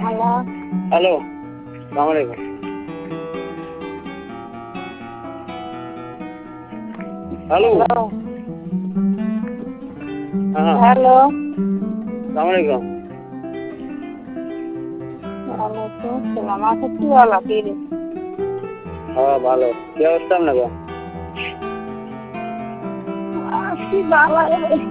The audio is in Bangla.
হ্যালো। হ্যালো, সালাম আলাইকুম। Hello, hello. হ্যাঁ, হ্যালো। সালাম আলাইকুম। ওয়ালাইকুম আসসালাম। আচ্ছা কি হলো কি রে? হ্যাঁ ভালো। কি অবস্থা আপনাকে? কি ভালো রে।